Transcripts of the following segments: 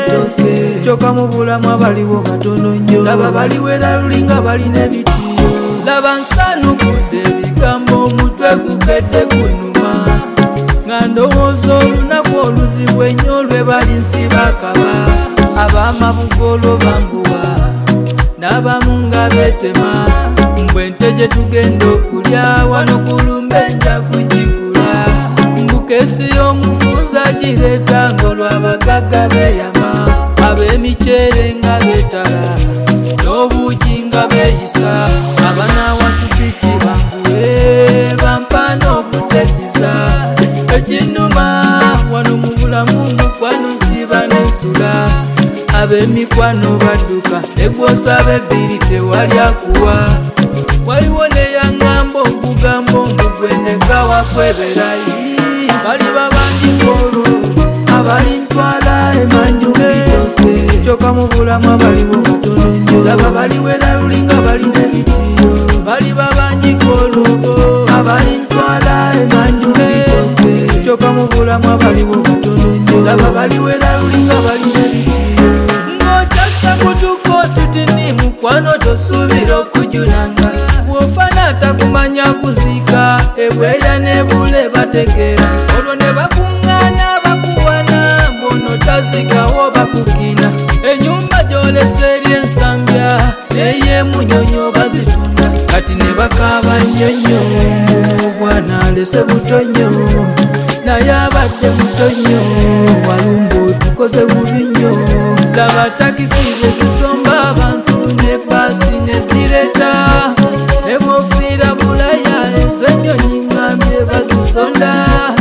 ebitoke kyoka mu bulamu abaliwo batono nnyo laba baliwera lulinga balina ebitiyo laba nsanukudde ebigambo omutwe gukedde gunuma nga ndowooza olunaku oluzibu ennyo lwe bali nsibakaba ab'amabugolo banguwa n'abamu nga beetema mbwente gye tugenda okulya wano kulumbe nja kugigula mbukesi y'omufunza gireeta ng'olwabagagga beeyama ab'emiceere nga beetala n'obuugi nga beeyisa abanaawasipiki banguwe bampa n'okuteddiza ekinnuma wano mu bulamu mukwano nsiba n'ensula ab'emikwano badduka egwosaba ebbiri tewali akuwa waliwo neyaŋŋamba okugamba omugwendeka wakweberayi bali babangikolo abali ntwala emanju ebitoke kyoka mu bulamu abaliwo batono nnyo laba baliwera lulinga balina ebitiyo bali babangikolo abali ntwala emanju ebitoke kyoka mu bulamu abaliwo batono nnyo laba baliwera lulinga balina ebitiyo ng'okyassa kutuko tuti ni mukwano tosuubira okujunanga bw'ofana atakumanya kuziika ebweya n'ebule bategeera olwo ne bakuŋŋaana bakuwana mbono tazikawo bakukina ennyumba gy'olesa eri ensambya n'ey'emunyonyo bazitunda kati ne bakaaba nnyonnyo mbuno alese buto nnyo naye abadde muto nnyo walumba otukoze bubi nnyo laba takisi bezisomba abantu ne baasi ne zireta ne bwofiira bulaya ensenyonyi ngambye bazisonda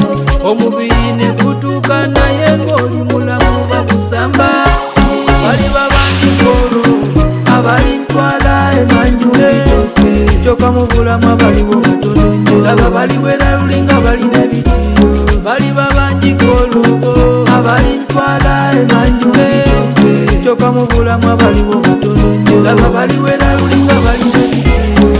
omubiri ne kutuuka naye ng'oli mulamu bakusamba bali babangikolo abali ntwala emanju ebitoke kyoka mu bulamu abaliwo batono nnyo laba baliwera lulinga balina ebitiyo bali babangikolo abali ntwala emanju ebitoke kyoka mu bulamu abaliwo batono nnyo laba baliwera lulinga balina ebitiyo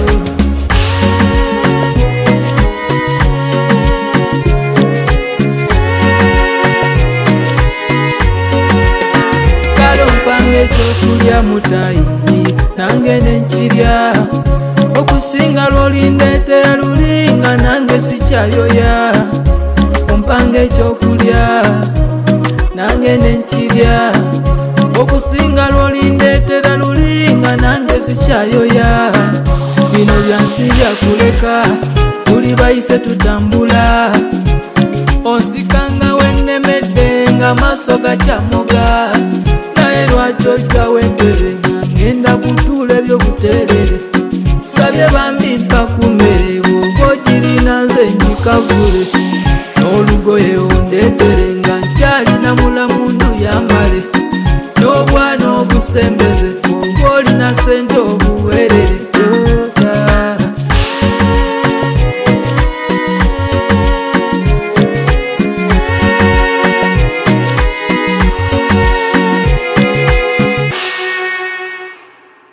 kale ompanga ekyokulya mutayi nange nenkirya okusinga lw'olindeetera lulinga nange sikyayoya ompanga ekyokulya nange nenkirya okusinga lw'olindeetera lulinga nange sikyayoya bino byansi byakuleka tuli bayise tutambula onsikanga wennemedde nga maaso gakyamoga naye lwaki ojja wenterenga ngenda kutuula ebyobuterere sabye bambi mpa ku mmere bw'oba ogirina nze nyikavule n'olugoye ondeetere nga nkyalina mulamu nduyambale n'obwana obusembeze